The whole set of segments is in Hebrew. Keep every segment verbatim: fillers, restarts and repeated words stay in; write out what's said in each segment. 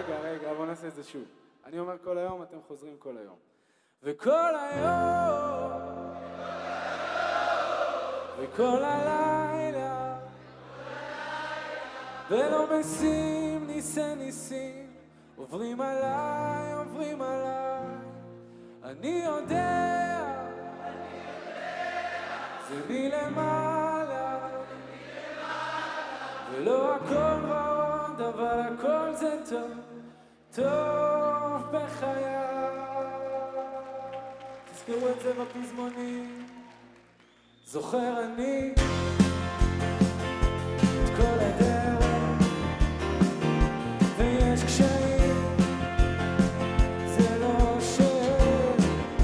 רגע, רגע, בוא נעשה את זה שוב. אני אומר כל היום, אתם חוזרים כל היום. וכל היום, וכל הלילה, ולא משים ניסי ניסים, עוברים עליי, עוברים עליי. אני יודע, זה מלמעלה, ולא הכל ורוד, אבל הכל זה טוב, טוב בחיי. תזכרו את זה בפזמונים. זוכר אני את כל הדרך, ויש קשיים, זה לא שאין,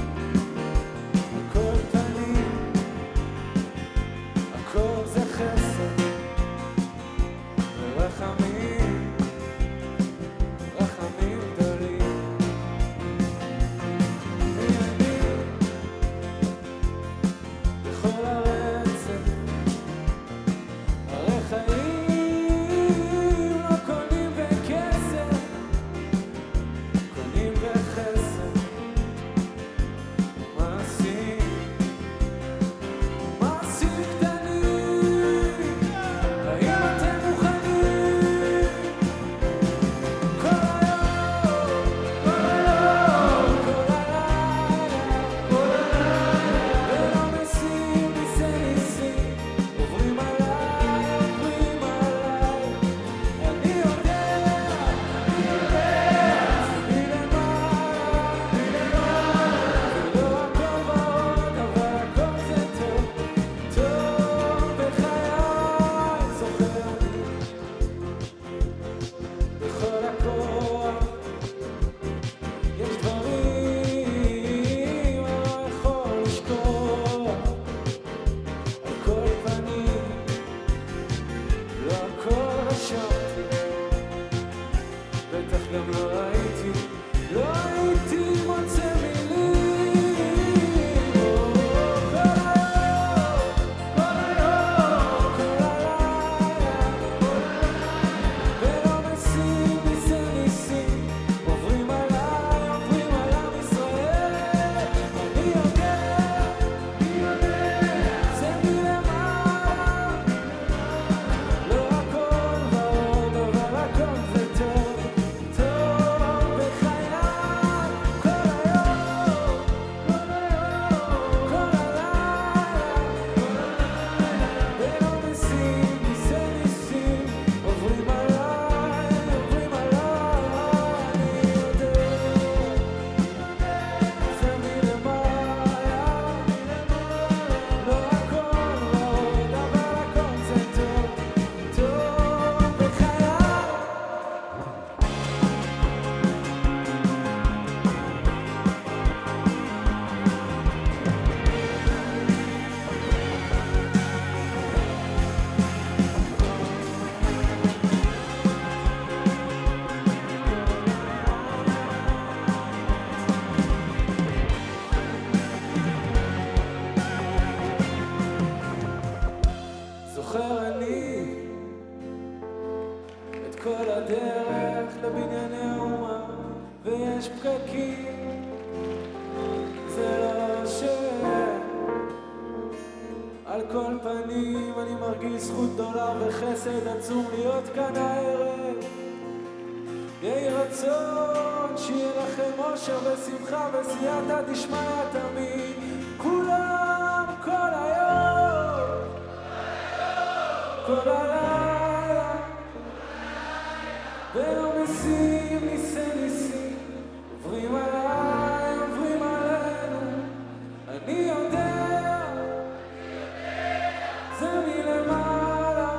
הכל פנים, הכל זה חסד ורחמים, רחמים גדולים. ואני בכל הרצף, הרי חיים לא קונים בכסף, קונים בחסד, מעשים, מעשים קטנים. האם אתם מוכנים? כל היום, כל היום, כל הלילה, כל הלילה, ולא משים ניסי ניסים, עוברים עליי, עוברים עליי. אני יודע, אני יודע, זה מלמעלה, מלמעלה, ולא הכל ורוד, אבל הכל זה טוב, טוב בחיי. זוכר אני בכל הכוח, יש דברים אני לא יכול לשכוח. על כל פנים, לא הכל רשמתי, בטח גם לא הייתי, לא הייתי מוצא מילים. כל היום, כל היום, כל הלילה, ולא משים ניסי ניסים, עוברים עליי, עוברים על עם ישראל. אני יודע, אני יודע, זה מלמעלה, לא הכל ורוד, אבל הכל זה טוב, טוב בחיי. כל היום, כל היום, כל הלילה, ולא משים ניסי ניסים, עוברים עליי, עוברים עליי. אני יודע, זה מלמעלה, לא הכל ורוד, אבל הכל זה טוב, טוב בחיי. זוכר אני את כל הדרך לבנייני האומה, ויש פקקים, זה לא שאין. על כל פנים אני מרגיש זכות גדולה וחסד עצום להיות כאן הערב. יהי רצון שיהיה לכם אושר ושמחה וסייעתא דשמיא תמיד, כולם כל היום, כל הלילה, ולא משים ניסי ניסים, עוברים עליי, עוברים עלינו. אני יודע, זה מלמעלה,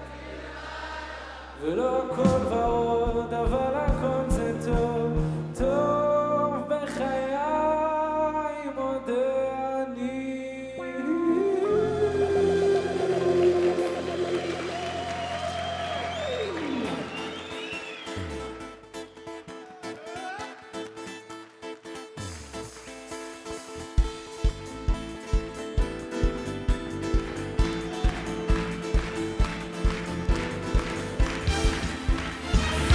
ולא הכל ורוד, אבל הכל זה טוב, טוב בחיי. מודה אני.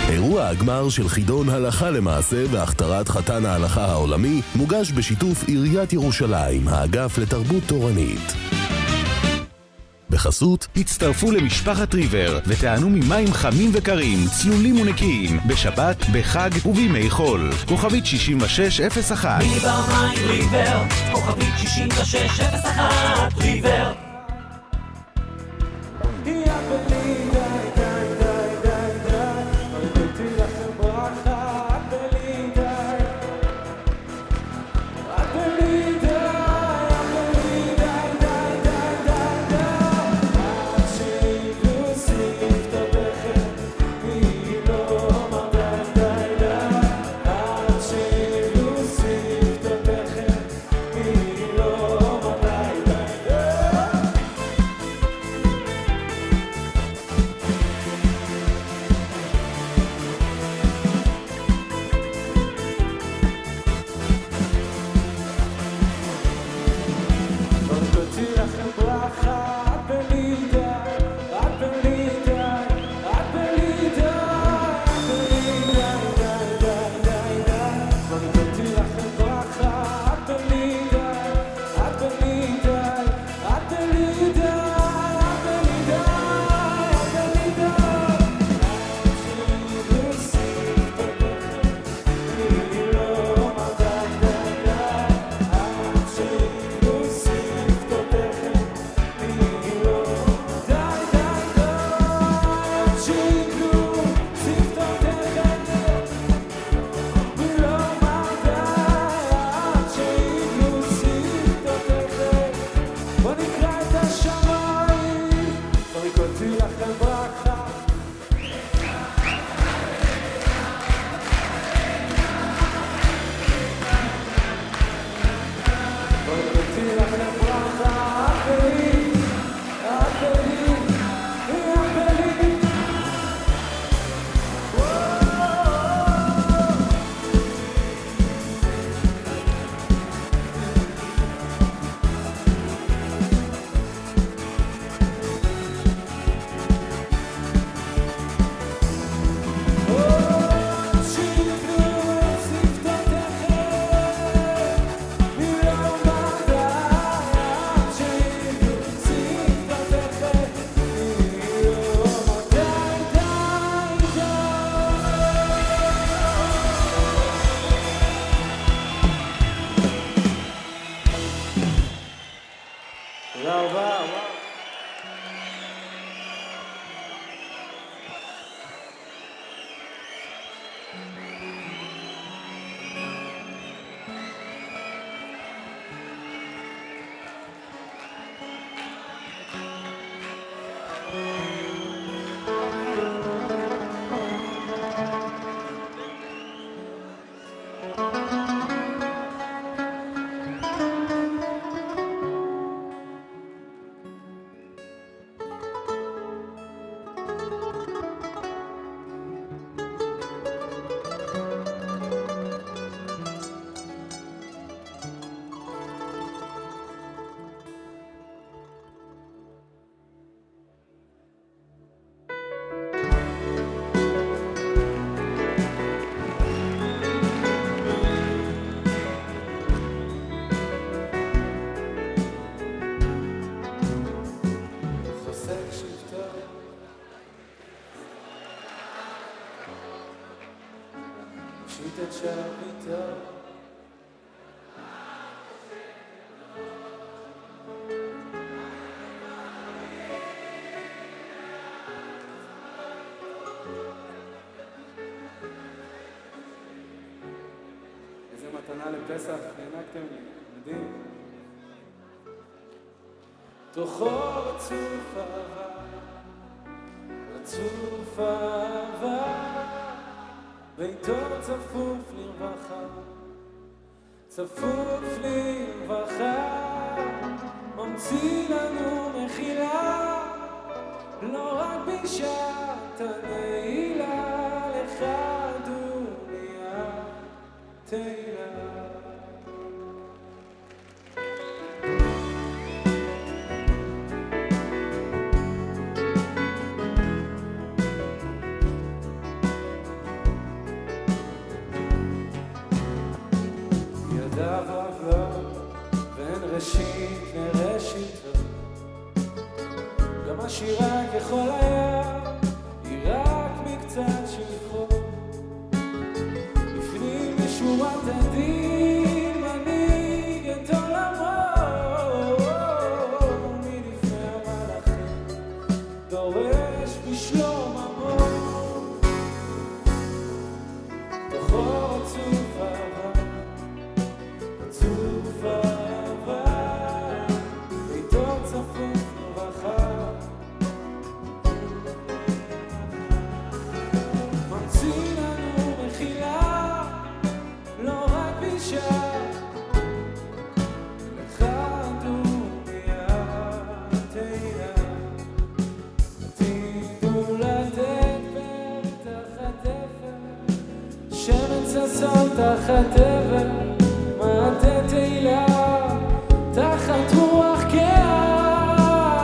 אירוע הגמר של חידון הלכה למעשה והכתרת חתן ההלכה העולמי מוגש בשיתוף עיריית ירושלים, האגף לתרבות תורנית. בחסות, הצטרפו למשפחת ריבר ותענו ממים חמים וקרים, צלולים ונקיים, בשבת, בחג ובימי חול. כוכבית שישים ושש אפס אחת. ריבר מים ריבר, כוכבית שישים ושש אפס אחת, ריבר. מתנה לפסח, הענקתם לי, מדהים. תוכו רצוף אהבה, רצוף אהבה, ביתו צפוף לרווחה, צפוף לרווחה, ממציא לנו מחילה, לא רק בשעת הנעילה, לך דוניה תהילה. ששון תחת אבן, מעטה תהילה תחת רוח קהה.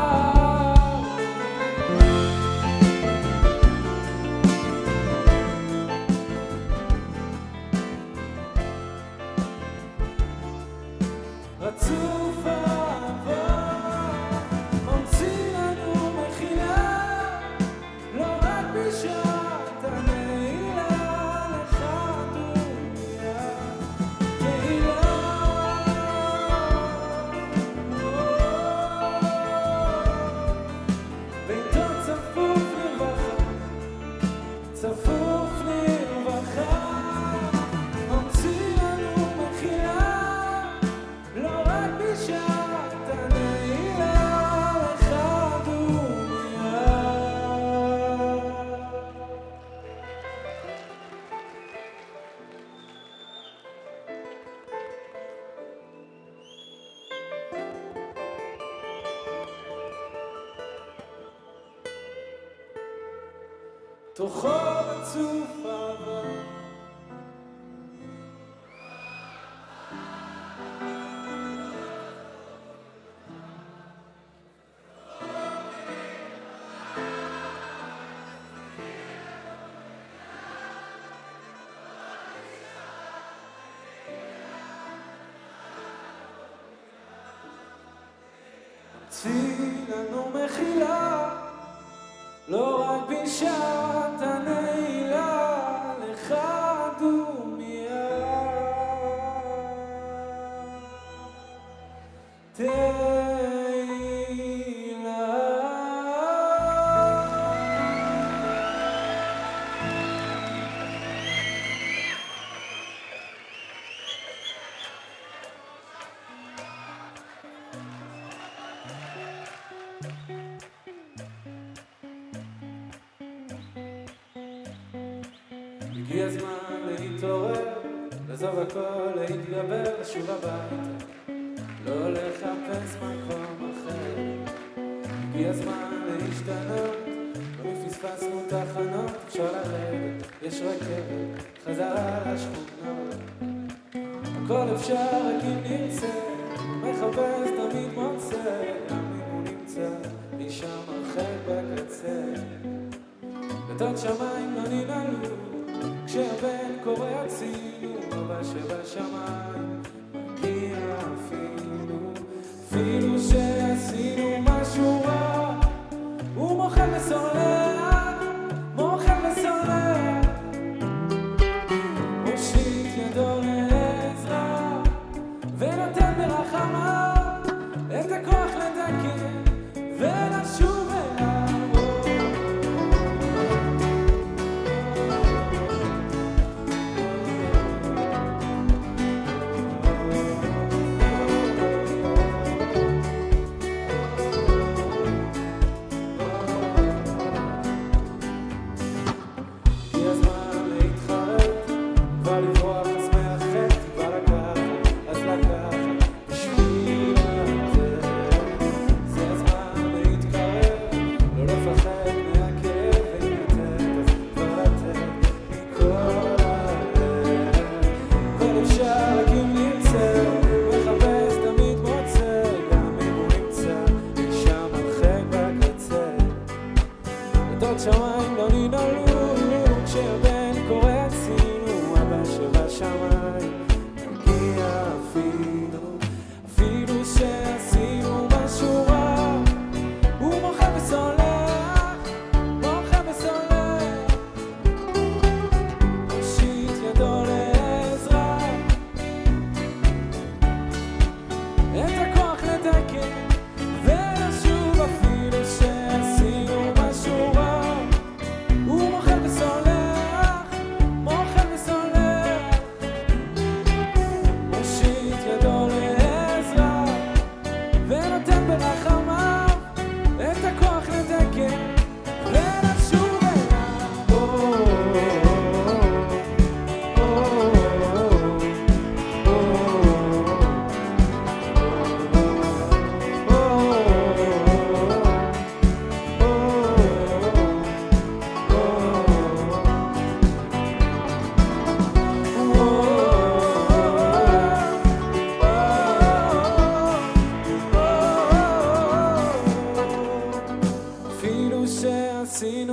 רצוף אהבה ממציא לנו מחילה, לא רק בשעת הנעילה לך דומיה תהילה. ביתו צפוף לרווחה, צפוף לרווחה, ממציא לנו מחילה, לא רק בשעת הנעילה לך דומיה. תוכו רצוף אהבה, ממציא לנו מחילה, לא רק בשעת הנעילה לך דומיה תהילה. הגיע הזמן להתעורר, לעזוב הכל, להתגבר, לשוב הביתה, לא לחפש מקום אחר. הגיע הזמן להשתנות, לא מפספסנו תחנות, אפשר לרדת, יש רכבת, חזרה לשכונות. הכל אפשר רק אם נרצה, מחפש תמיד מוצא, גם אם הוא נמצא, אי שם הרחק בקצה. בתות שמיים לא ננעלו, כשהבן קורא הצינו, אבא שבשמיים מגיע אפילו, אפילו שעשינו משהו רע, הוא מוחל וסולח, מוחל וסולח, מושיט ידו לעזרה, ונותן ברחמה את הכוח לתקן ולשוב אליו.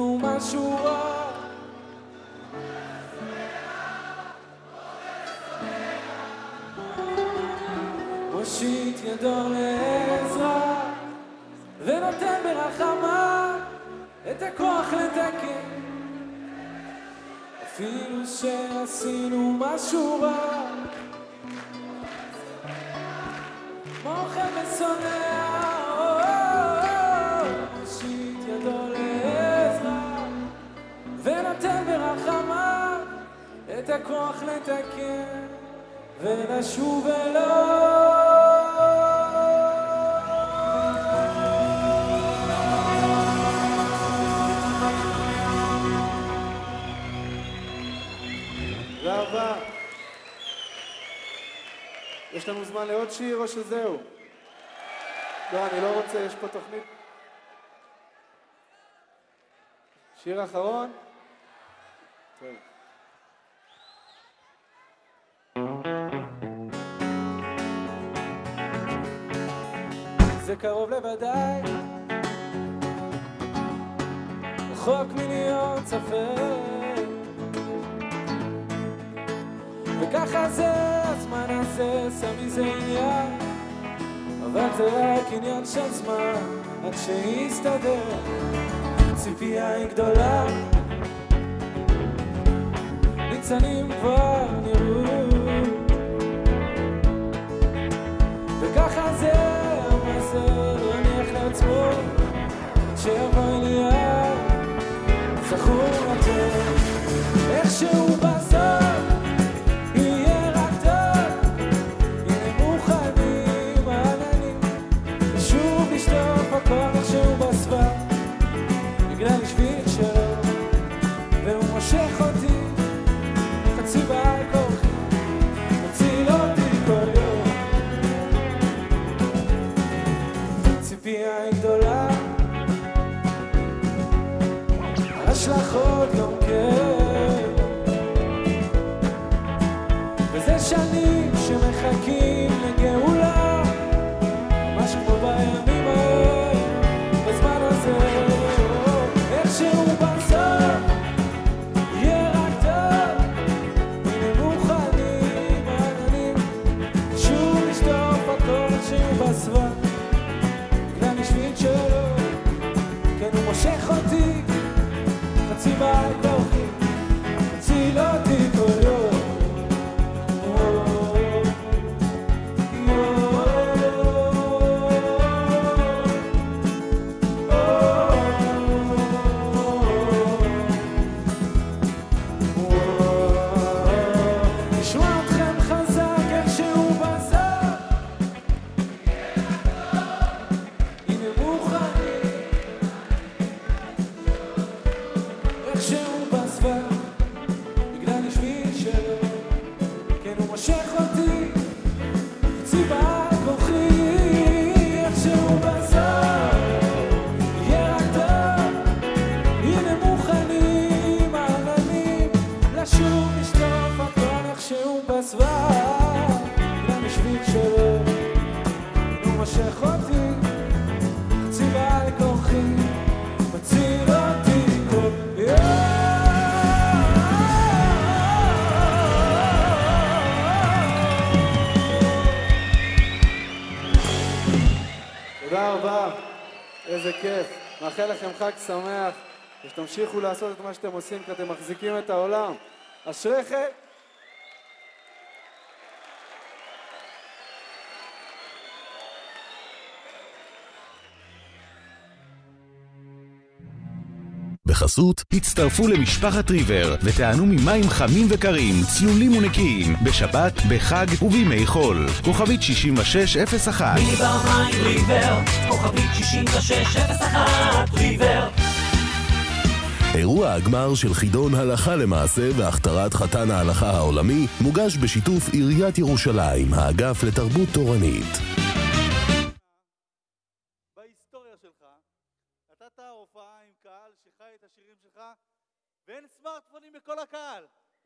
עשינו משהו רע. מושיט ידו לעזרה ונותן ברחמה את הכוח לתקן אפילו שעשינו משהו רע. מוכר ושונא מושיט ידו לעזרה ונותן ברחמה את הכוח לתקן ולשוב אליו. רבה. יש לנו זמן לעוד שיר או שזהו? לא, אני לא רוצה, יש פה תוכנית. שיר אחרון? טוב. זה קרוב לוודאי, רחוק מלהיות ספק, וככה זה, הזמן הזה, סמי זה עניין, אבל זה רק עניין של זמן, עד שיסתדר. ציפייה היא גדולה, ניצנים כבר נראו, וככה זה, המזל יניח לעצמו, עד שיבוא אליה, זכור יותר, איכשהו בסוף, יהיה רק טוב, יהיה מוכנים העננים, ושוב לשטוף הכל איכשהו בסבב, בגלל שביל שלו, והוא מושך אותי, חצי בעל כוחי, מציל אותי כל יום. ציפייה היא גדולה, השלכות גם כן, וזה שנים שמחכים לגאולה, משהו כמו בימים ההם, בזמן הזה, איכשהו בסוף, יהיה רק טוב, הנה מוכנים העננים, שוב לשטוף הכל איכשהו בסבב, בגלל משביל שלו, כן הוא מושך אותי, חצי בעל כוחי, מציל אותי כל יום. נשמע אתכם חזק איכשהו בסוף, הנה מוכנים, איכשהו בסבב, בגלל השביל שלו, כן הוא מושך אותי, חצי בעל כוחי, איכשהו בסוף, יהיה רק טוב, הנה מוכנים העננים, לשוב לשטוף הכל איכשהו בסבב, בגלל השביל שלו, הוא מושך אותי, חצי בעל כוחי, מציל אותי כל יום. תודה רבה, איזה כיף. מאחל לכם חג שמח, ושתמשיכו לעשות את מה שאתם עושים, כי אתם מחזיקים את העולם. אשריכם. בחסות, הצטרפו למשפחת ריבר ותענו ממים חמים וקרים, צלולים ונקיים, בשבת, בחג ובימי חול. כוכבית שישים ושש אפס אחת. ריבר מים ריבר, כוכבית שישים ושש אפס אחת, ריבר. אירוע הגמר של חידון הלכה למעשה והכתרת חתן ההלכה העולמי מוגש בשיתוף עיריית ירושלים, האגף לתרבות תורנית. בהיסטוריה שלך נתת הופעה עם קהל שחי את השירים שלך ואין סמארטפונים בכל הקהל.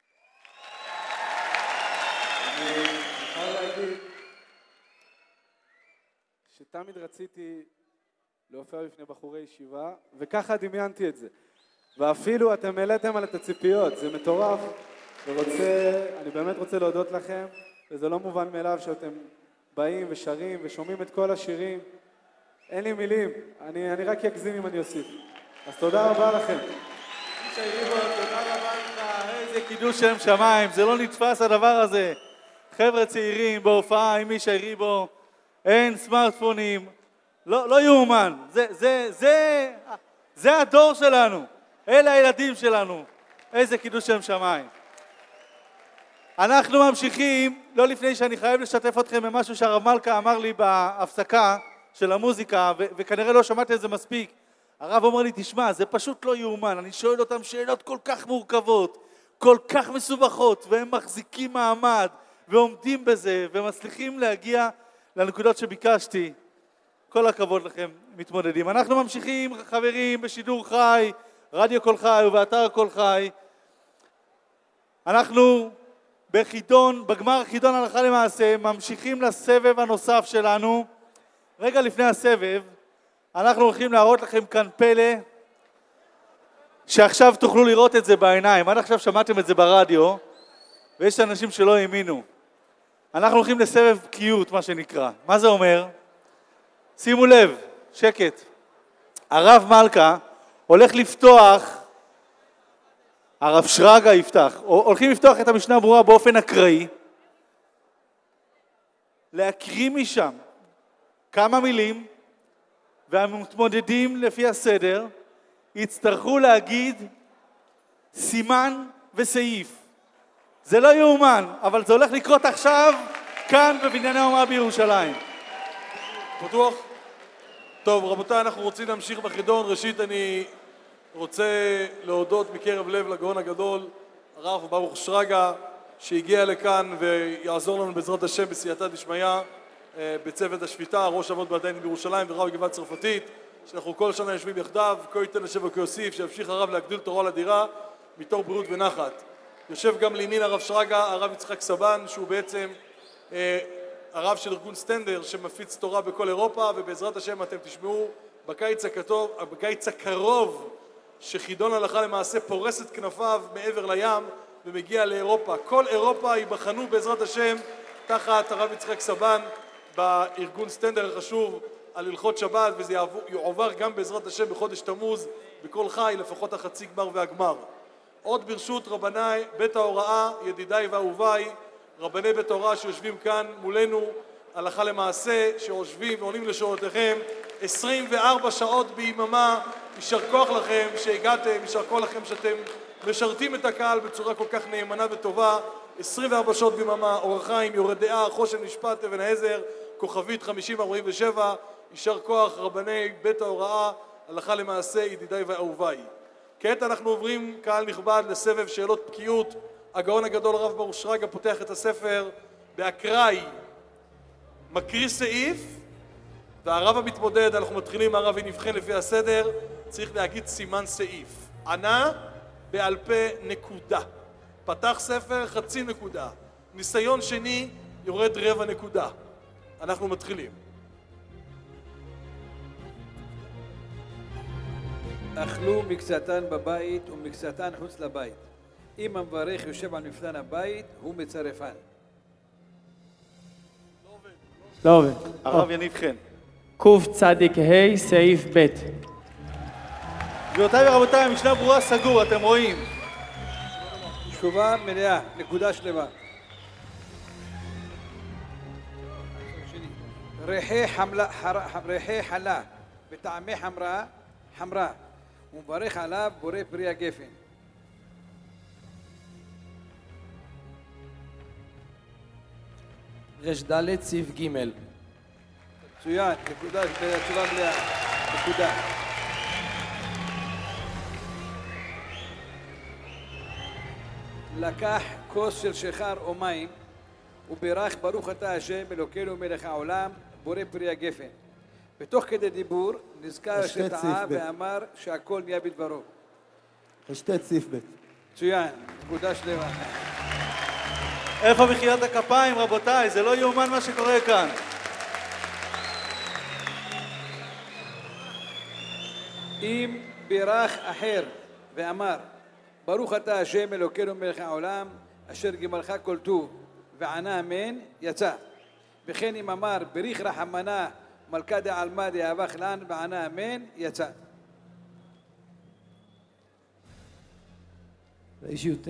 אני יכול להגיד שתמיד רציתי להופיע בפני בחורי ישיבה, וככה דמיינתי את זה. ואפילו אתם העליתם על את הציפיות, זה מטורף. ורוצה, אני באמת רוצה להודות לכם, וזה לא מובן מאליו שאתם באים ושרים ושומעים את כל השירים. אין לי מילים, אני, אני רק אגזים אם אני אוסיף. אז תודה רבה לכם. מישי ריבו, תודה רבה לך, איזה קידוש שם שמיים, זה לא נתפס הדבר הזה. חבר'ה צעירים בהופעה עם מישי ריבו, אין סמארטפונים, לא, לא יאומן, זה, זה, זה, זה הדור שלנו, אלה הילדים שלנו, איזה קידוש שם שמיים. אנחנו ממשיכים, לא לפני שאני חייב לשתף אתכם במשהו שהרב מלכה אמר לי בהפסקה של המוזיקה, ו- וכנראה לא שמעתי את זה מספיק. הרב אומר לי, תשמע, זה פשוט לא יאומן, אני שואל אותם שאלות כל כך מורכבות, כל כך מסובכות, והם מחזיקים מעמד, ועומדים בזה, ומצליחים להגיע לנקודות שביקשתי. כל הכבוד לכם, מתמודדים. אנחנו ממשיכים, חברים, בשידור חי, רדיו כל חי ובאתר כל חי. אנחנו בחידון, בגמר חידון הלכה למעשה, ממשיכים לסבב הנוסף שלנו. רגע לפני הסבב, אנחנו הולכים להראות לכם כאן פלא, שעכשיו תוכלו לראות את זה בעיניים. עד עכשיו שמעתם את זה ברדיו, ויש אנשים שלא האמינו. אנחנו הולכים לסבב בקיאות, מה שנקרא. מה זה אומר? שימו לב, שקט. הרב מלכה הולך לפתוח, הרב שרגא יפתח, הולכים לפתוח את המשנה ברורה באופן אקראי, להקריא משם כמה מילים, והמתמודדים לפי הסדר יצטרכו להגיד סימן וסעיף. זה לא יאומן, אבל זה הולך לקרות עכשיו כאן בבנייני האומה בירושלים. פתוח? טוב, רבותיי, אנחנו רוצים להמשיך בחידון. ראשית, אני רוצה להודות מקרב לב לגאון הגדול, הרב ברוך שרגא, שהגיע לכאן ויעזור לנו בעזרת השם בסייעתא דשמיא, בצוות השפיטה, ראש אבות בתי הדין בירושלים ורב גבעת צרפתית, שאנחנו כל שנה יושבים יחדיו, כה ייתן השם וכה יוסיף, שימשיך הרב להגדיל תורה לדירה מתוך בריאות ונחת. יושב גם לימין הרב שרגא, הרב יצחק סבן, שהוא בעצם אה, הרב של ארגון סטנדר שמפיץ תורה בכל אירופה, ובעזרת השם אתם תשמעו בקיץ הכתוב, בקיץ הקרוב שחידון הלכה למעשה פורס את כנפיו מעבר לים ומגיע לאירופה. כל אירופה ייבחנו בעזרת השם תחת הרב יצחק סבן בארגון סטנדר החשוב על הלכות שבת, וזה יעובר גם בעזרת השם בחודש תמוז בכל חי, לפחות החצי גמר והגמר. עוד ברשות רבני בית ההוראה, ידידיי ואהוביי, רבני בית ההוראה שיושבים כאן מולנו הלכה למעשה, שיושבים ועונים לשאלותיכם עשרים וארבע שעות ביממה. יישר כוח לכם שהגעתם, יישר כוח לכם שאתם משרתים את הקהל בצורה כל כך נאמנה וטובה. עשרים וארבע שעות ביממה, אור החיים, יורה דעה, חושן משפט, אבן העזר, כוכבית חמישים ארבעים ושבע. יישר כוח רבני בית ההוראה, הלכה למעשה, ידידיי ואהוביי. כעת אנחנו עוברים, קהל נכבד, לסבב שאלות בקיאות. הגאון הגדול הרב ברוך שרגא פותח את הספר באקראי, מקריא סעיף, והרב המתמודד, אנחנו מתחילים, הרב נבחן לפי הסדר, צריך להגיד סימן סעיף. ענה בעל פה נקודה. פתח ספר חצי נקודה. ניסיון שני יורד רבע נקודה. אנחנו מתחילים. אכלו מקצתן בבית ומקצתן חוץ לבית. אם המברך יושב על מפתן הבית, הוא מצרפן. לא עובד. הרב יניב חן. קוף צדיק ה' סעיף ב'. גבירותיי ורבותיי, המשנה ברורה סגור, אתם רואים. תשובה מלאה, נקודה שלמה. ריחי חמלה, ריחי חלה וטעמי חמרה, חמרה. הוא מברך עליו בורא פרי הגפן. רש ד' סעיף ג'. מצוין, נקודה, תשובה מלאה, נקודה. לקח כוס של שחר או מים ובירך ברוך אתה השם אלוקינו מלך העולם בורא פרי הגפן. בתוך כדי דיבור נזכר שטעה ואמר שהכל נהיה בדברו. חשטת סעיף ב'. מצוין, נקודה שלמה. איפה מחיית הכפיים, רבותיי? זה לא יאומן מה שקורה כאן. אם בירך אחר ואמר, ברוך אתה השם אלוקינו מלך העולם, אשר גמלך כל טוב, וענה אמן, יצא. וכן אם אמר, בריך רחמנה, מלכה דעלמא דאהבך לן, וענה אמן, יצא. ריש י"ט.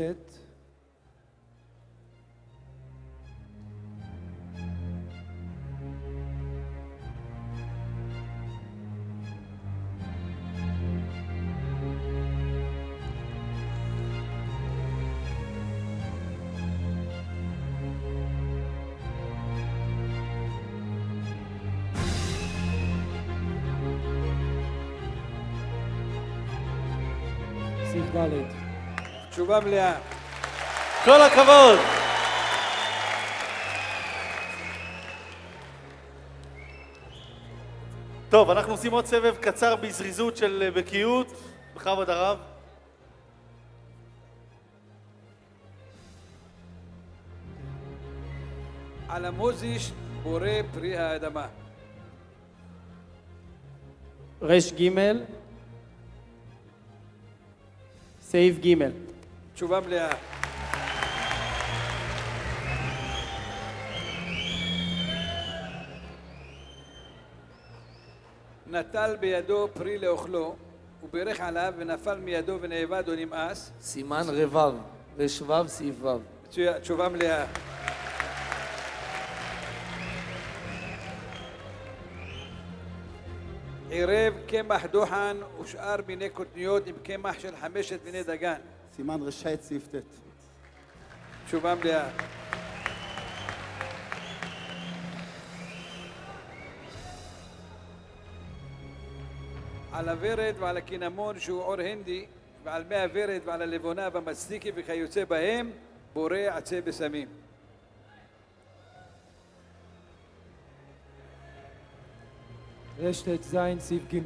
סעיף ד'. תשובה מלאה. כל הכבוד. טוב, אנחנו עושים עוד סבב קצר בזריזות של בקיאות. בכבוד הרב. על המוזיש בורא פרי האדמה. רש ג' סעיף ג'. תשובה מלאה. נטל בידו פרי לאוכלו, וברך עליו ונפל מידו ונאבד או נמאס. סימן רבב, רשבב סעיף ו'. תשובה מלאה. עירב קמח דוחן ושאר מיני קוטניות עם קמח של חמשת מיני דגן. סימן רשעת סעיף ט'. תשובה מלאה. על הוורד ועל הקינמון שהוא אור הנדי, ועל מי הוורד ועל הלבונה והמצדיקי וכיוצא בהם, בורא עצי בשמים. רשת ז' סעיף ג'.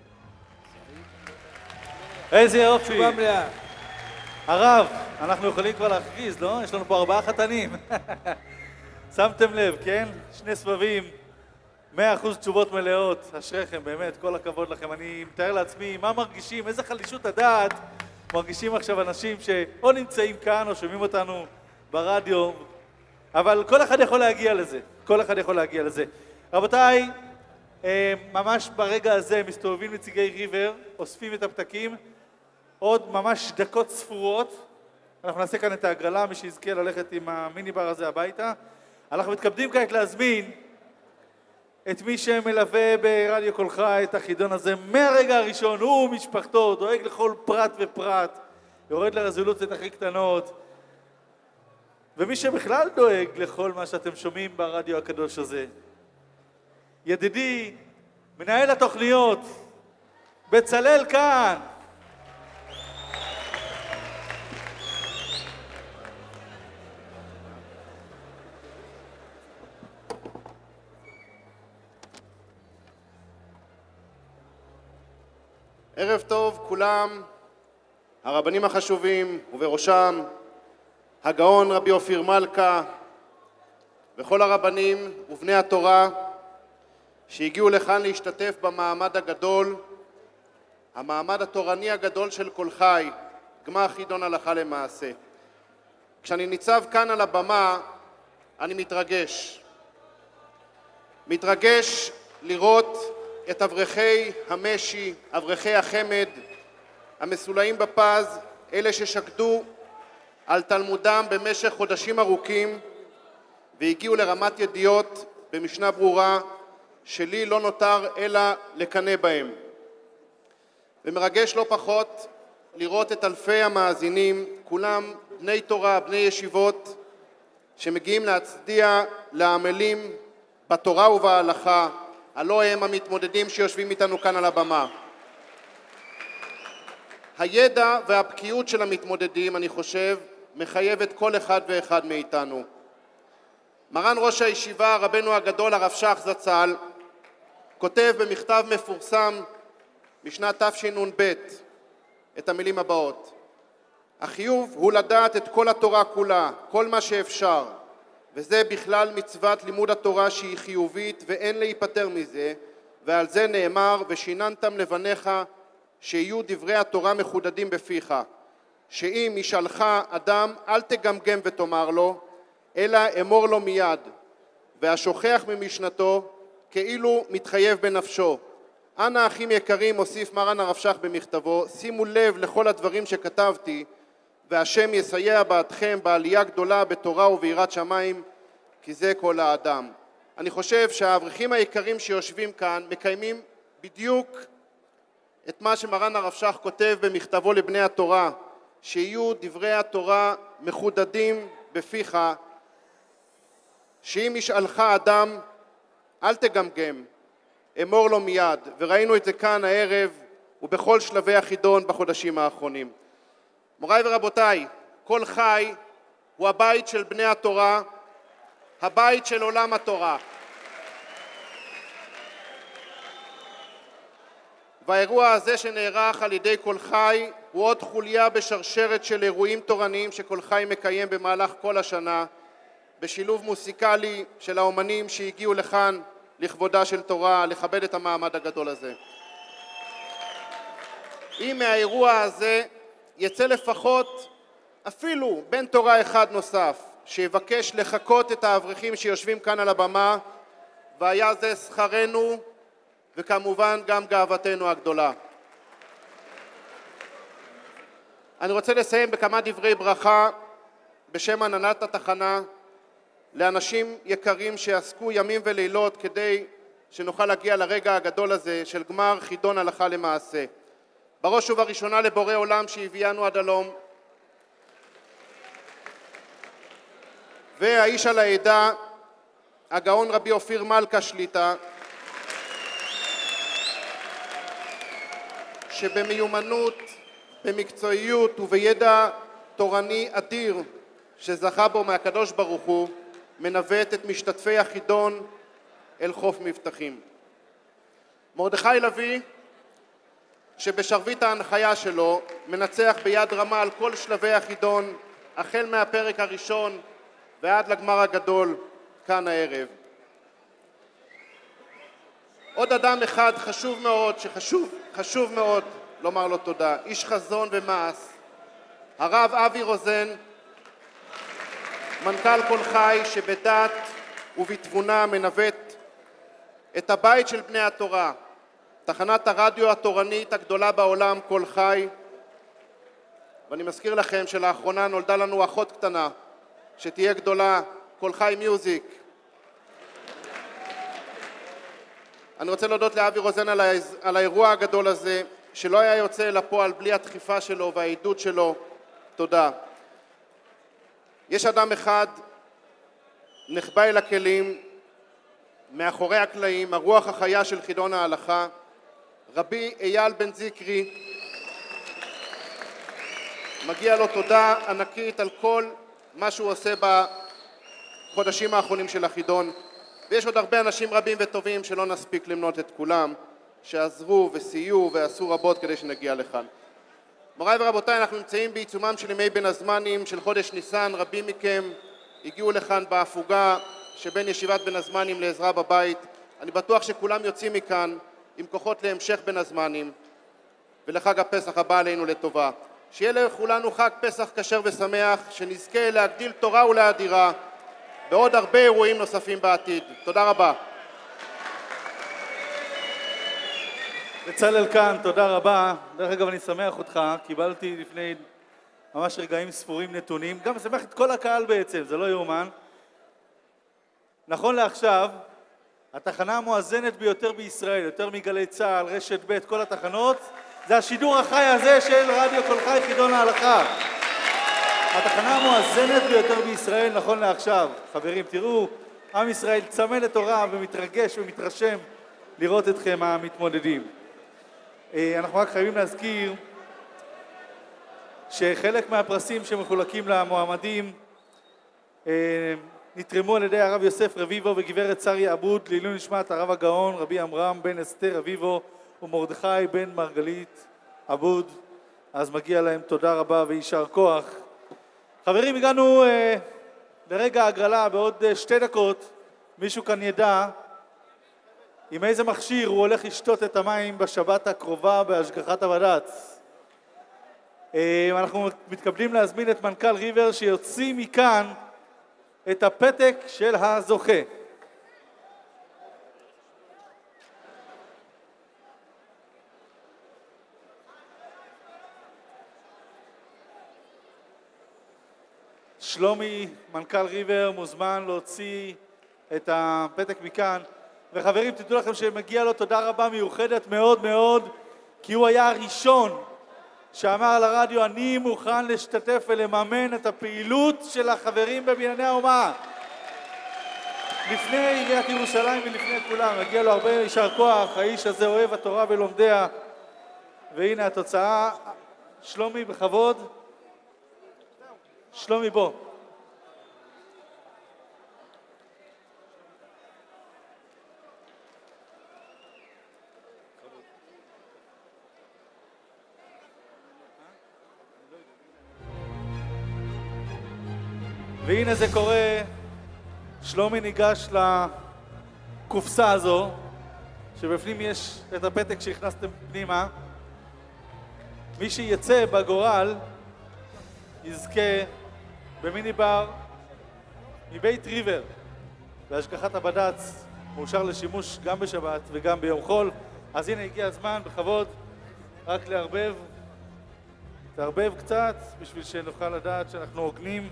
איזה יופי. תשובה מלאה. הרב, אנחנו יכולים כבר להכריז, לא? יש לנו פה ארבעה חתנים. שמתם לב, כן? שני סבבים, מאה אחוז תשובות מלאות. אשריכם, באמת, כל הכבוד לכם. אני מתאר לעצמי, מה מרגישים, איזה חלישות הדעת מרגישים עכשיו אנשים שאו נמצאים כאן או שומעים אותנו ברדיו, אבל כל אחד יכול להגיע לזה. כל אחד יכול להגיע לזה. רבותיי, ממש ברגע הזה מסתובבים נציגי ריבר, אוספים את הפתקים, עוד ממש דקות ספורות, אנחנו נעשה כאן את ההגרלה, מי שיזכה ללכת עם המיני בר הזה הביתה. אנחנו מתכבדים כעת להזמין את מי שמלווה ברדיו קול חי את החידון הזה מהרגע הראשון, הוא ומשפחתו, דואג לכל פרט ופרט, יורד לרזולוציות הכי קטנות, ומי שבכלל דואג לכל מה שאתם שומעים ברדיו הקדוש הזה. ידידי, מנהל התוכניות, בצלאל כאן. ערב טוב כולם, הרבנים החשובים ובראשם הגאון רבי אופיר מלכה וכל הרבנים ובני התורה שהגיעו לכאן להשתתף במעמד הגדול, המעמד התורני הגדול של קול חי, גמר חידון הלכה למעשה. כשאני ניצב כאן על הבמה אני מתרגש. מתרגש לראות את אברכי המשי, אברכי החמד, המסולאים בפז, אלה ששקדו על תלמודם במשך חודשים ארוכים והגיעו לרמת ידיעות במשנה ברורה שלי לא נותר אלא לקנא בהם. ומרגש לא פחות לראות את אלפי המאזינים, כולם בני תורה, בני ישיבות, שמגיעים להצדיע לעמלים בתורה ובהלכה, הלא הם המתמודדים שיושבים איתנו כאן על הבמה. הידע והבקיאות של המתמודדים, אני חושב, מחייב את כל אחד ואחד מאיתנו. מרן ראש הישיבה, רבנו הגדול, הרב שך זצ"ל, כותב במכתב מפורסם משנת תשנ"ב את המילים הבאות: החיוב הוא לדעת את כל התורה כולה, כל מה שאפשר, וזה בכלל מצוות לימוד התורה שהיא חיובית ואין להיפטר מזה, ועל זה נאמר ושיננתם לבניך שיהיו דברי התורה מחודדים בפיך, שאם ישאלך אדם אל תגמגם ותאמר לו, אלא אמור לו מיד, והשוכח ממשנתו כאילו מתחייב בנפשו. אנא אחים יקרים, הוסיף מרן הרב שך במכתבו, שימו לב לכל הדברים שכתבתי, והשם יסייע בעדכם בעלייה גדולה בתורה וביראת שמיים, כי זה כל האדם. אני חושב שהאברכים היקרים שיושבים כאן מקיימים בדיוק את מה שמרן הרב שך כותב במכתבו לבני התורה, שיהיו דברי התורה מחודדים בפיך, שאם ישאלך אדם אל תגמגם, אמור לו מיד, וראינו את זה כאן הערב ובכל שלבי החידון בחודשים האחרונים. מוריי ורבותיי, כל חי הוא הבית של בני התורה, הבית של עולם התורה. והאירוע הזה שנערך על ידי כל חי הוא עוד חוליה בשרשרת של אירועים תורניים שכל חי מקיים במהלך כל השנה, בשילוב מוסיקלי של האומנים שהגיעו לכאן לכבודה של תורה, לכבד את המעמד הגדול הזה. אם מהאירוע הזה יצא לפחות אפילו בן תורה אחד נוסף שיבקש לחקות את האברכים שיושבים כאן על הבמה, והיה זה שכרנו וכמובן גם גאוותנו הגדולה. אני רוצה לסיים בכמה דברי ברכה בשם הנהלת התחנה לאנשים יקרים שעסקו ימים ולילות כדי שנוכל להגיע לרגע הגדול הזה של גמר חידון הלכה למעשה. בראש ובראשונה לבורא עולם שהביאנו עד הלום, והאיש על העדה, הגאון רבי אופיר מלכה שליטה, שבמיומנות, במקצועיות ובידע תורני אדיר שזכה בו מהקדוש ברוך הוא, מנווט את משתתפי החידון אל חוף מבטחים. מרדכי לוי, שבשרביט ההנחיה שלו מנצח ביד רמה על כל שלבי החידון, החל מהפרק הראשון ועד לגמר הגדול כאן הערב. עוד אדם אחד חשוב מאוד, שחשוב חשוב מאוד לומר לו תודה, איש חזון ומעש, הרב אבי רוזן, מנכ"ל כל חי, שבדת ובתבונה מנווט את הבית של בני התורה, תחנת הרדיו התורנית הגדולה בעולם כל חי. ואני מזכיר לכם שלאחרונה נולדה לנו אחות קטנה שתהיה גדולה, כל חי מיוזיק. אני רוצה להודות לאבי רוזן על, האז... על האירוע הגדול הזה, שלא היה יוצא לפועל בלי הדחיפה שלו והעידוד שלו. תודה. יש אדם אחד נחבא אל הכלים, מאחורי הקלעים, הרוח החיה של חידון ההלכה, רבי אייל בן זיקרי. מגיע לו תודה ענקית על כל מה שהוא עושה בחודשים האחרונים של החידון, ויש עוד הרבה אנשים רבים וטובים שלא נספיק למנות את כולם, שעזרו וסייעו ועשו רבות כדי שנגיע לכאן. מוריי ורבותיי, אנחנו נמצאים בעיצומם של ימי בין הזמנים של חודש ניסן. רבים מכם הגיעו לכאן בהפוגה שבין ישיבת בין הזמנים לעזרה בבית. אני בטוח שכולם יוצאים מכאן עם כוחות להמשך בין הזמנים ולחג הפסח הבא עלינו לטובה. שיהיה לכולנו חג פסח כשר ושמח, שנזכה להגדיל תורה ולהאדירה בעוד הרבה אירועים נוספים בעתיד. תודה רבה. בצלאל כאן, תודה רבה. דרך אגב, אני שמח אותך, קיבלתי לפני ממש רגעים ספורים נתונים, גם שמח את כל הקהל בעצם, זה לא יאומן. נכון לעכשיו, התחנה המואזנת ביותר בישראל, יותר מגלי צהל, רשת ב', כל התחנות, זה השידור החי הזה של רדיו כל חי חידון ההלכה. התחנה המואזנת ביותר בישראל נכון לעכשיו. חברים, תראו, עם ישראל צמא לתורה ומתרגש ומתרשם לראות אתכם המתמודדים. אנחנו רק חייבים להזכיר שחלק מהפרסים שמחולקים למועמדים נתרמו על ידי הרב יוסף רביבו וגברת שרי עבוד לעילוי נשמת הרב הגאון רבי עמרם בן אסתר רביבו ומרדכי בן מרגלית עבוד. אז מגיע להם תודה רבה ויישר כוח. חברים, הגענו אה, לרגע הגרלה. בעוד אה, שתי דקות מישהו כאן ידע עם איזה מכשיר הוא הולך לשתות את המים בשבת הקרובה בהשגחת הבד"ץ. אנחנו מתכבדים להזמין את מנכ"ל ריבר שיוציא מכאן את הפתק של הזוכה. שלומי, מנכ"ל ריבר, מוזמן להוציא את הפתק מכאן. וחברים, תדעו לכם שמגיע לו תודה רבה מיוחדת מאוד מאוד, כי הוא היה הראשון שאמר לרדיו, אני מוכן להשתתף ולממן את הפעילות של החברים בבנייני האומה. לפני עיריית ירושלים ולפני כולם, מגיע לו הרבה יישר כוח, האיש הזה אוהב התורה ולומדיה. והנה התוצאה, שלומי בכבוד. שלומי בוא. והנה זה קורה, שלומי ניגש לקופסה הזו, שבפנים יש את הפתק שהכנסתם פנימה. מי שיצא בגורל יזכה במיני בר מבית ריבר, בהשגחת הבד"ץ, מאושר לשימוש גם בשבת וגם ביום חול. אז הנה הגיע הזמן, בכבוד, רק לערבב, תערבב קצת בשביל שנוכל לדעת שאנחנו הוגנים.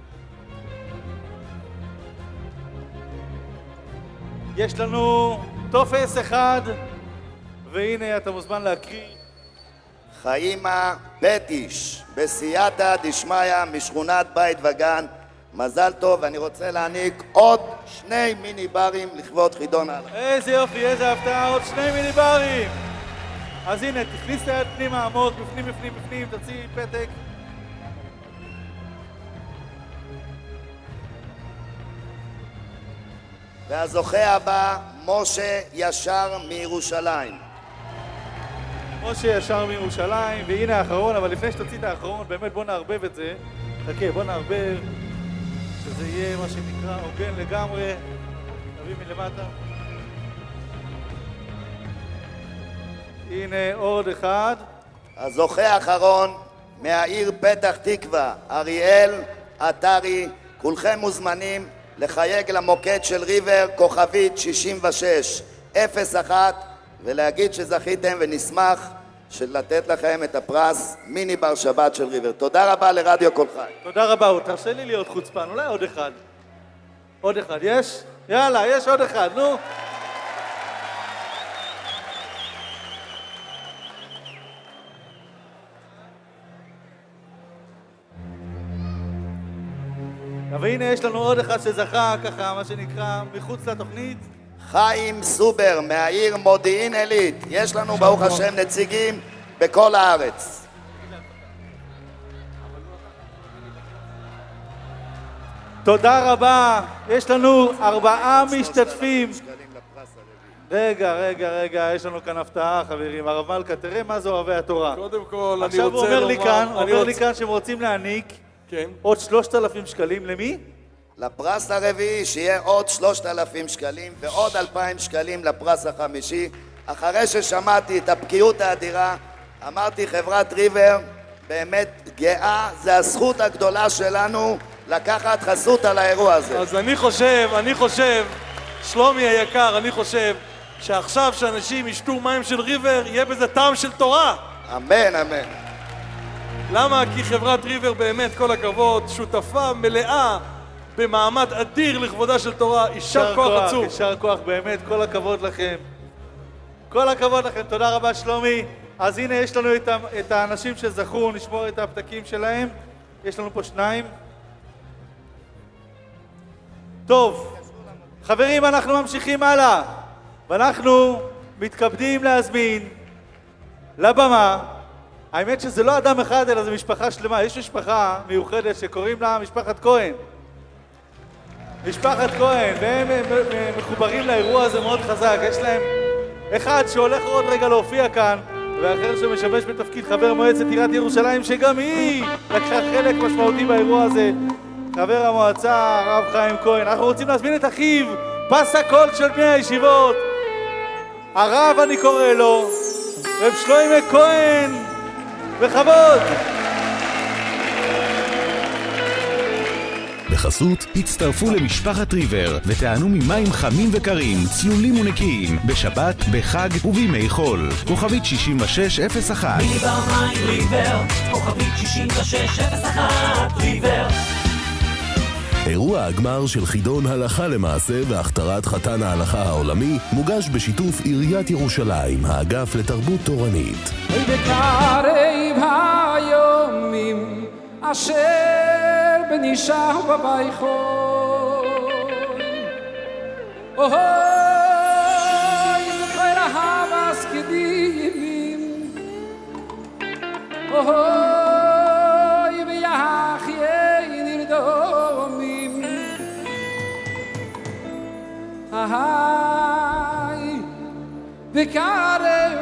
יש לנו טופס אחד, והנה אתה מוזמן להקריא. חיימה פטיש, בסייעתא דשמיא משכונת בית וגן, מזל טוב, ואני רוצה להעניק עוד שני מיני ברים לכבוד חידון ההלכה. איזה יופי, איזה הפתעה, עוד שני מיני ברים. אז הנה, תכניס את היד פנימה עמוק, בפנים, בפנים, בפנים, תוציא פתק. והזוכה הבא, משה ישר מירושלים. משה ישר מירושלים, והנה האחרון, אבל לפני שתוציא את האחרון, באמת בוא נערבב את זה. חכה, בוא נערבב, שזה יהיה מה שנקרא הוגן לגמרי. נביא מלמטה. הנה עוד אחד. הזוכה האחרון, מהעיר פתח תקווה, אריאל עטרי, כולכם מוזמנים לחייג למוקד של ריבר, כוכבית שישים ושש אפס אחת, ולהגיד שזכיתם, ונשמח לתת לכם את הפרס מיני בר שבת של ריבר. תודה רבה לרדיו כל חי. תודה רבה, תרשה לי להיות חוצפן, אולי עוד אחד. עוד אחד, יש? יאללה, יש עוד אחד, נו. והנה יש לנו עוד אחד שזכה ככה, מה שנקרא, מחוץ לתוכנית. חיים סובר מהעיר מודיעין עילית. יש לנו ברוך השם נציגים בכל הארץ. תודה רבה. יש לנו ארבעה משתתפים. רגע, רגע, רגע, יש לנו כאן הפתעה, חברים. הרב מלכה, תראה מה זה אוהבי התורה. קודם כל, אני רוצה לומר... עכשיו הוא אומר לי כאן, אומר לי כאן שהם רוצים להעניק כן. עוד שלושת אלפים שקלים. למי? לפרס הרביעי, שיהיה עוד שלושת אלפים שקלים ועוד אלפיים שקלים לפרס החמישי. אחרי ששמעתי את הבקיאות האדירה, אמרתי חברת ריבר באמת גאה, זה הזכות הגדולה שלנו לקחת חסות על האירוע הזה. אז אני חושב, אני חושב, שלומי היקר, אני חושב שעכשיו שאנשים ישתו מים של ריבר, יהיה בזה טעם של תורה. אמן, אמן. למה? כי חברת ריבר באמת, כל הכבוד, שותפה מלאה במעמד אדיר לכבודה של תורה. יישר כוח עצום. יישר כוח, באמת, כל הכבוד לכם. כל הכבוד לכם, תודה רבה שלומי. אז הנה יש לנו את, את האנשים שזכו, נשמור את הפתקים שלהם. יש לנו פה שניים. טוב, חברים, אנחנו ממשיכים הלאה. ואנחנו מתכבדים להזמין לבמה, האמת שזה לא אדם אחד אלא זה משפחה שלמה. יש משפחה מיוחדת שקוראים לה משפחת כהן. משפחת כהן, והם מחוברים לאירוע הזה מאוד חזק. יש להם אחד שהולך עוד רגע להופיע כאן, ואחר שמשמש בתפקיד חבר מועצת עיריית ירושלים, שגם היא לקחה חלק משמעותי באירוע הזה, חבר המועצה הרב חיים כהן. אנחנו רוצים להזמין את אחיו, פס הקול של בני הישיבות, הרב אני קורא לו, רב שלוימה כהן, בכבוד. בחסות, הצטרפו למשפחת ריבר ותענו ממים חמים וקרים, צלולים ונקיים, בשבת, בחג ובימי חול. כוכבית שישים ושש אפס אחת. ריבר מים ריבר, כוכבית שישים ושש אפס אחת ריבר. אירוע הגמר של חידון הלכה למעשה והכתרת חתן ההלכה העולמי מוגש בשיתוף עיריית ירושלים, האגף לתרבות תורנית. בקרב היומים אשר בנישה ובייכוי אוי זכר אהבס קדימים אוי ויחיה נרדומים אהי בקרב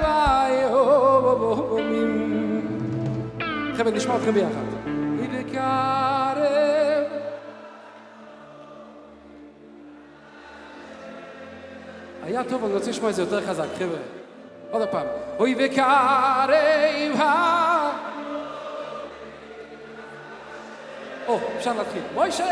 היומים חבר'ה נשמע אתכם ביחד בקרב היה טוב, אני רוצה לשמוע את זה יותר חזק, חבר'ה. עוד הפעם. אוי בקרב ה... או, אפשר להתחיל. מוישה!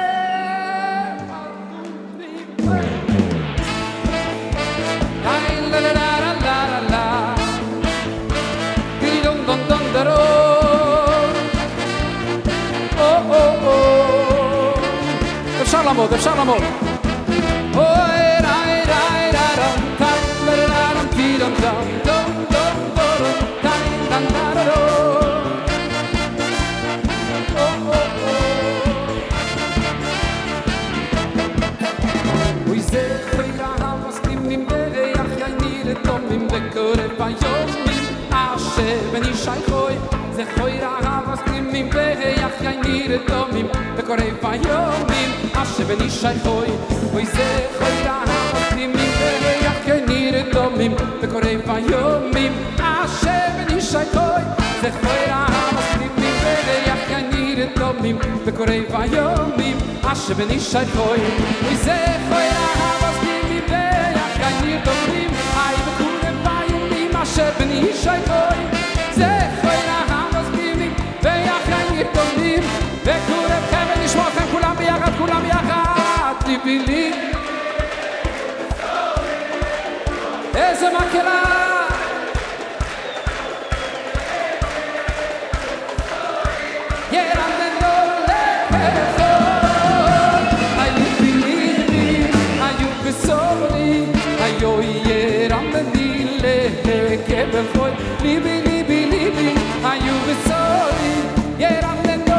לה לה לה לה לה לה דון דון דון דרום או או או אפשר לעמוד, אפשר לעמוד אוי ראי ראי ראי טאי לרם טירם דום דום דום דום טאי דן דרום או או או אוי זה חיירה המסתימים ואיך יעני לתומים וקורב היומים אשר בני שייכוי זה חיירה המסתימים ואיך יעני לתומים וקורב היומים אשר בני שייכוי אוי זה חיירה המסתימים ואיך יעני לתומים וקורב היומים אשר בני שייכוי זה חיירה המסתימים ואיך יעני לתומים וקורב היומים אשר בני שייכוי אוי זה חיירה המסתימים ואיך יעני לתומים היי וקורב היומים אשר בני שייכוי זה חיירה המסתימים ואיך יעני לתומים וקורב חבר'ה נשמע אתכם כולם ביחד כולם ביחד ליבי לי איזה מקהלה ירננו לחזור היי ליבי ליבי היו בסורי היו ירנני לכבל ליבי ליבי ליבי היו בסורי ירננו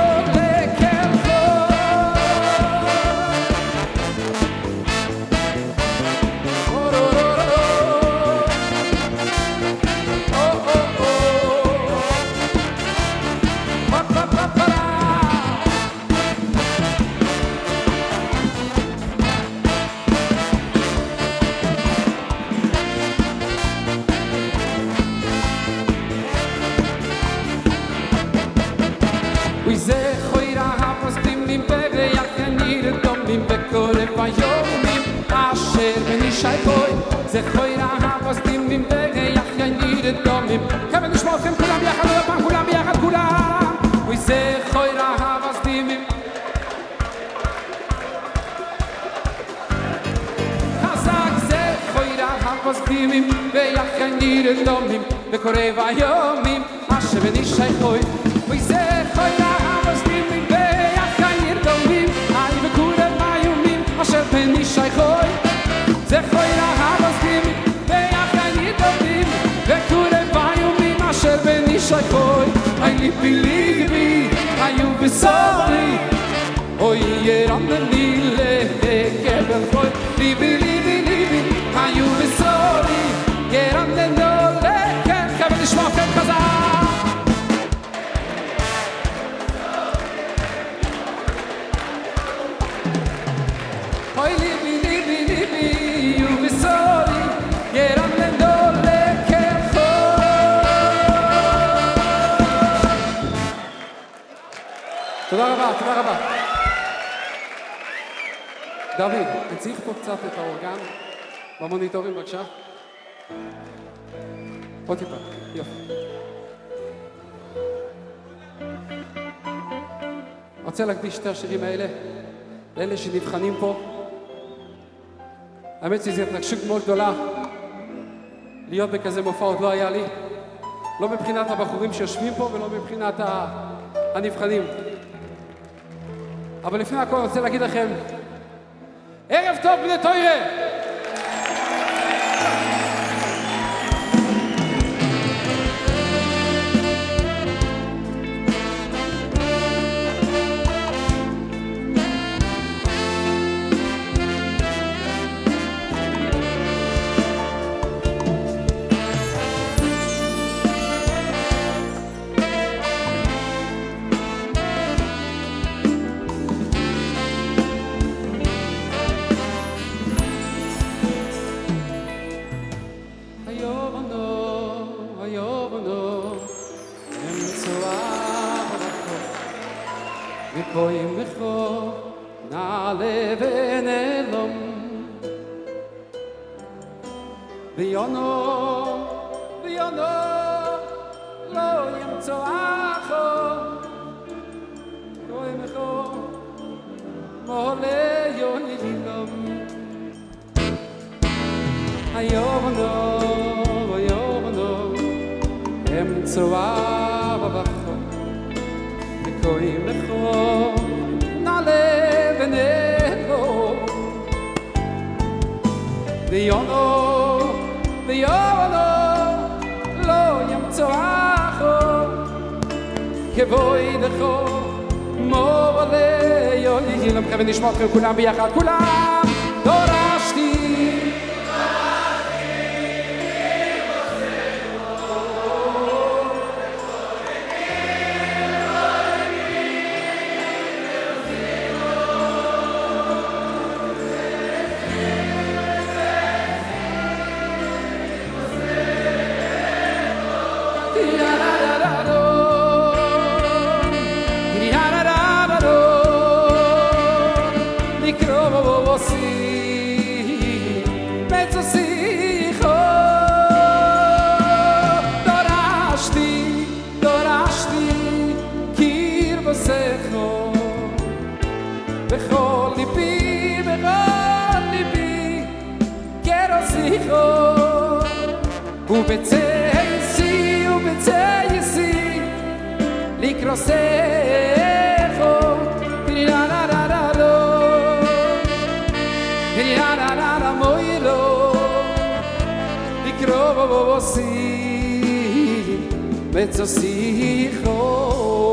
זה חוירה הפסטימים ויחני רדומים וקורב היומים אשר בני שייכוי זה חוירה הפסטימים ויחני רדומים חבר'ה נשמע אתכם כולם ביחד עוד הפעם כולם ביחד כולם וזה חוירה הפסטימים חזק זה חוירה הפסטימים ויחני רדומים וקורב היומים אשר בני שייכוי וזה חוירה המסתימים ויחי נרדומים היי וקורב היומים אשר בני שייכוי זה חוירה המסתימים ויחי נרדומים וקורב היומים אשר בני שייכוי היי ליבי ליבי היו בסורי אוי ירנני לכבל חוי ליבי ליבי ליבי היו בסורי ירננו לכבל נשמע אתכם חזק Hoy libi libi libi you be sorry get on the door let תודה רבה, תודה רבה. דוד, תציג פה קצת את האורגן במוניטורים בבקשה. עוד טיפה, יופי. אני רוצה להקדיש את השירים האלה לאלה שנבחנים פה. האמת שזו התרגשות מאוד גדולה להיות בכזה מופע, עוד לא היה לי. לא מבחינת הבחורים שיושבים פה ולא מבחינת הנבחנים. אבל לפני הכל אני רוצה להגיד לכם, ערב טוב בני תוירה! Koim lecho na leven elom V'yono V'yono lo yimtzoacho Koim lecho mole yoyilom Hayovono Hayovono emtzoavacho Koim lecho nale venelo V'yono V'yono lo yamtzoacho Kevoi lecho mole yoyilom חייבים לשמוע אתכם כולם ביחד כולם דורשתי בכל ליבי, בכל ליבי, כרסיכו ובצייסי, ובצייסי, לקרוסכו תרירררררו תרירררר מוילו לקרובוסי מצוסיכו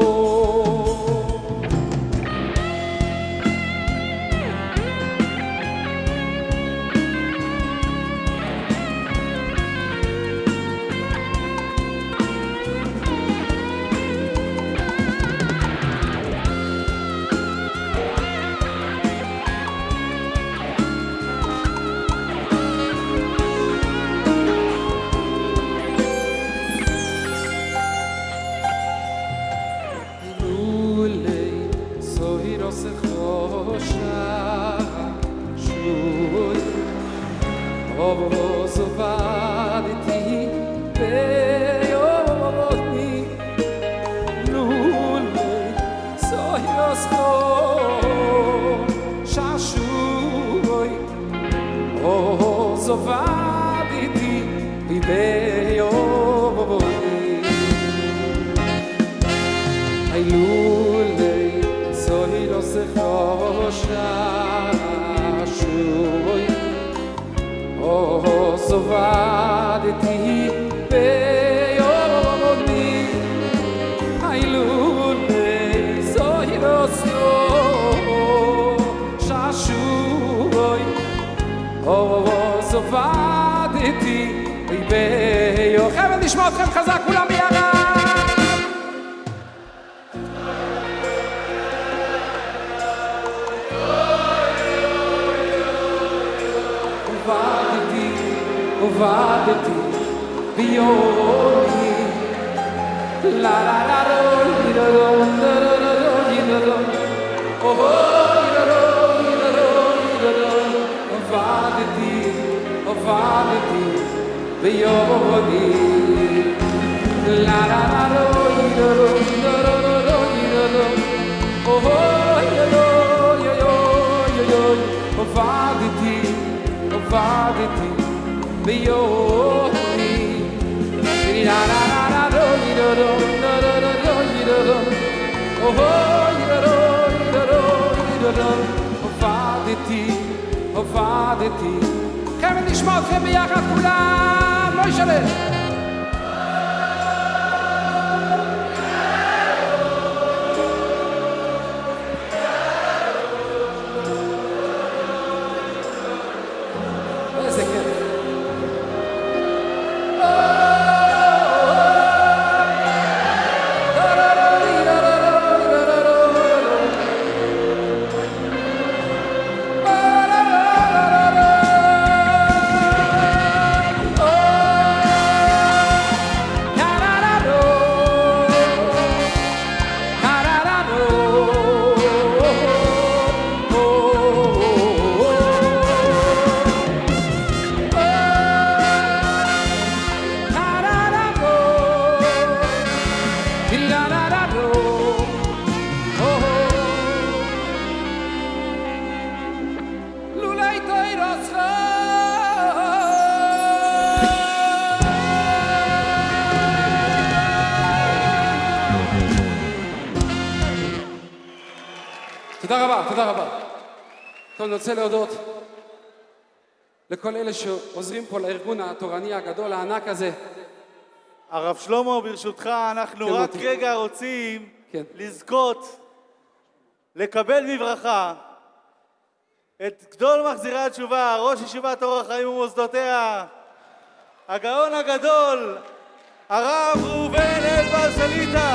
חייבים לשמוע אתכם חזק כולם ביחד עובדתי, עובדתי ביומי לה לה לה לה לה לה לה לה עובדתי, עובדתי ויוני לה לה לה רוי רוי רוי רוי רוי רוי עובדתי עובדתי ויוני לה לה לה רוי רוי רוי רוי עובדתי עובדתי כמה נשמע אתכם ביחד כולם לא ישלם איזה כיף תודה רבה, תודה רבה. טוב, אני רוצה להודות לכל אלה שעוזרים פה לארגון התורני הגדול, הענק הזה. הרב שלמה, ברשותך, אנחנו כן, רק אותי. רגע רוצים כן. לזכות, לקבל בברכה את גדול מחזירי התשובה, ראש ישיבת אור החיים ומוסדותיה, הגאון הגדול, הרב ראובן אלבז שליט"א.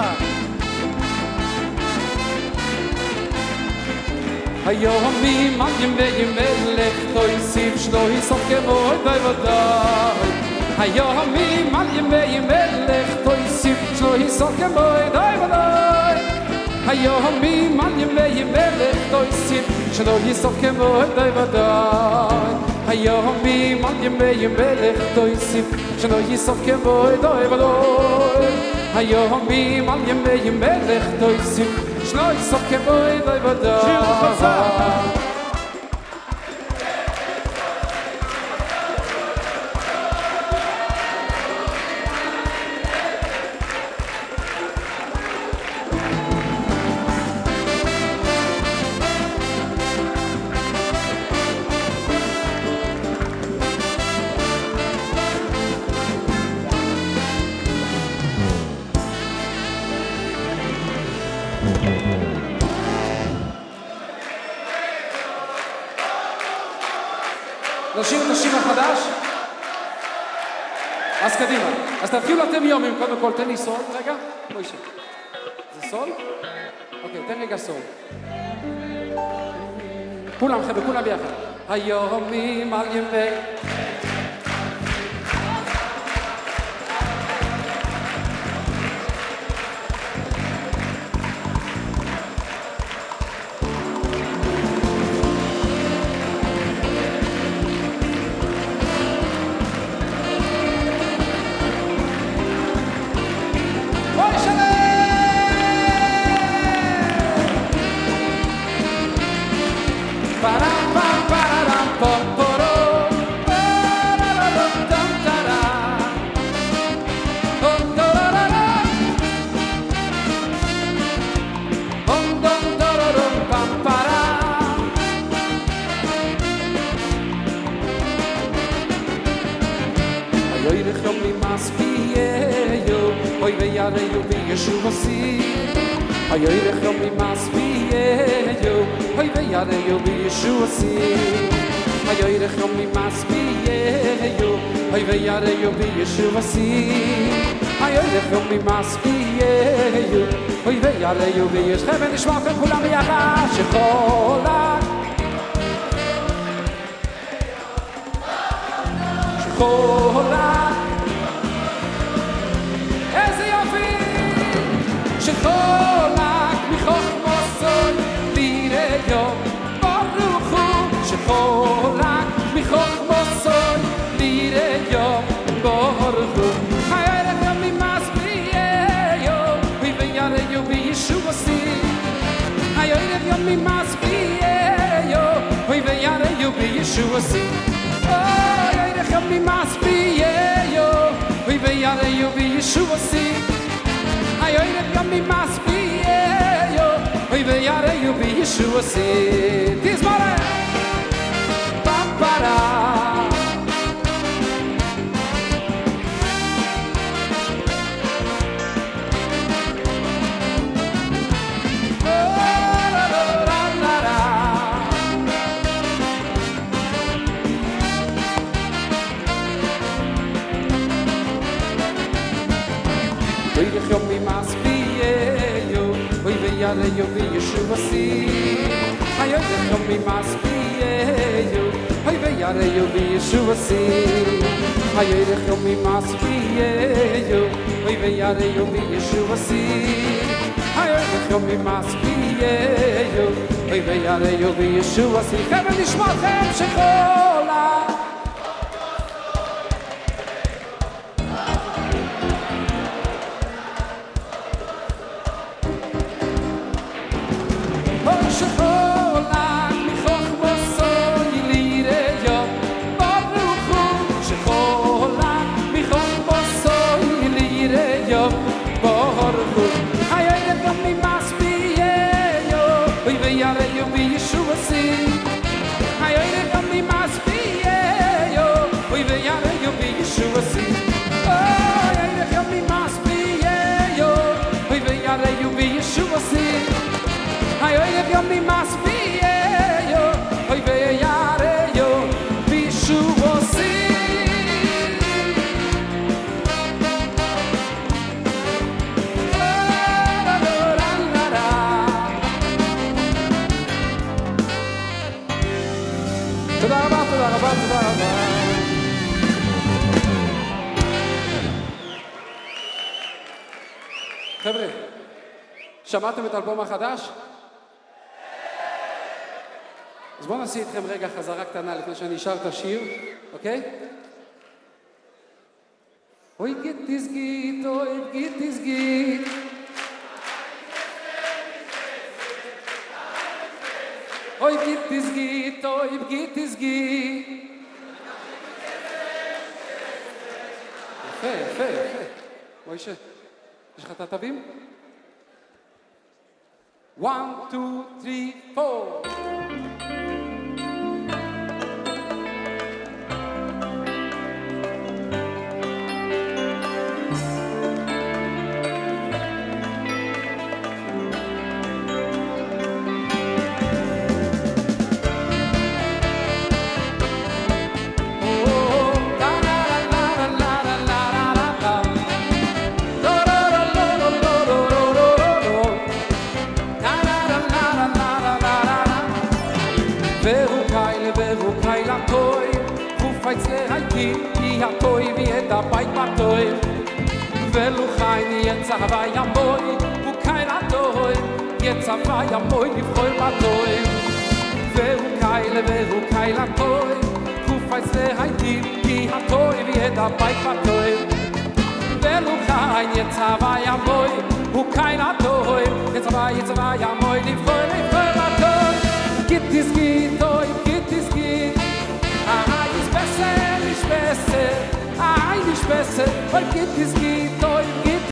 היום ממלכים וימלך תוסיף שלא יסוף כמו די ודאי היום ממלכים וימלך תוסיף שלא יסוף כמו די ודאי היום ממלכים וימלך תוסיף שלא יסוף כמו די ודאי היום ממלכים וימלך תוסיף שלא יסוף כמו די ודאי היום ממלכים וימלך תוסיף שלא יסוף כמו די ודאי שיר וחזק נשאיר את השיר החדש? אז קדימה. אז תתחילו אתם יומים, קודם כל, תן לי סול, רגע. מוישה. זה סול? אוקיי, תן רגע סול. כולם, חבר'ה, כולם ביחד. היומים על ימי... Hayoylech yom imas biyeyo Hoy veyareyo biyeshu asi Hayoylech yom imas biyeyo Hoy veyareyo biyeshu asi Hayoylech yom imas biyeyo Hoy veyareyo biyeshu חבר'ה נשמע אתכם כולם ביחד שחולק שחולק איזה יופי שחולק מחוכמו סוד לירי יום ברוך הוא שחולק מחוכמו סוד לירי יום ברוך yummy must be yo. Oy veyare you be Yeshua si. Oh, yoy yummy must be yo. Oy veyare you be Yeshua si. Oy yummy must be yo. Oy veyare you be Yeshua si. This morning. Ba-ba-da. Yom mi mas be yo, oy veyare yo be Yeshua si. Ayoy yom mi mas be yo, oy veyare yo be Yeshua si. Ayoy yom mi mas be yo, oy veyare yo be Yeshua si. Ayoy yom mi mas be yo, oy veyare yo be Yeshua si. Kevin nishmatchem shechola. חבר'ה, שמעתם את האלבום החדש? אז בואו נעשה איתכם רגע חזרה קטנה לפני שאני אשר את השיר, אוקיי? אוי גיטיס גיט, אוי גיטיס גיט. אוי גיטיס גיט, אוי גיטיס גיט. יפה, יפה, יפה. מוישה. יש לך את הטבים? one, two, three, four. Toy wie da bei Toy Velu khayni jetzt aber ja boy u keiner toy jetzt aber ja boy die voll ma toy Velu kayle velu kayla toy ku faisle hayti die hat toy wie da bei Toy Velu khayni jetzt aber ja boy u keiner toy jetzt aber jetzt aber ja boy die voll die voll ma toy git dis git toy git dis git ah is besser is besser, ah, nicht besser, weil geht es geht.